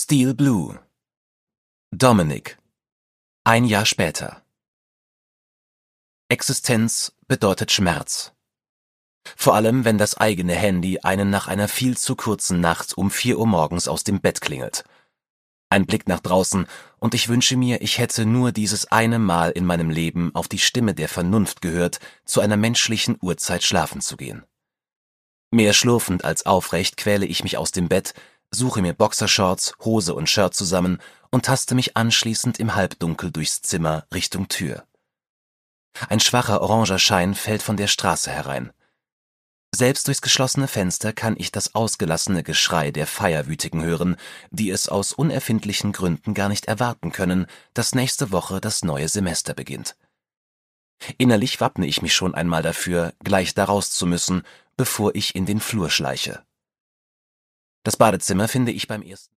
Steel Blue. Dominic. Ein Jahr später. Existenz bedeutet Schmerz. Vor allem, wenn das eigene Handy einen nach einer viel zu kurzen Nacht um 4 Uhr morgens aus dem Bett klingelt. Ein Blick nach draußen, und ich wünsche mir, ich hätte nur dieses eine Mal in meinem Leben auf die Stimme der Vernunft gehört, zu einer menschlichen Uhrzeit schlafen zu gehen. Mehr schlurfend als aufrecht quäle ich mich aus dem Bett, suche mir Boxershorts, Hose und Shirt zusammen und taste mich anschließend im Halbdunkel durchs Zimmer Richtung Tür. Ein schwacher oranger Schein fällt von der Straße herein. Selbst durchs geschlossene Fenster kann ich das ausgelassene Geschrei der Feierwütigen hören, die es aus unerfindlichen Gründen gar nicht erwarten können, dass nächste Woche das neue Semester beginnt. Innerlich wappne ich mich schon einmal dafür, gleich daraus zu müssen, bevor ich in den Flur schleiche. Das Badezimmer finde ich beim ersten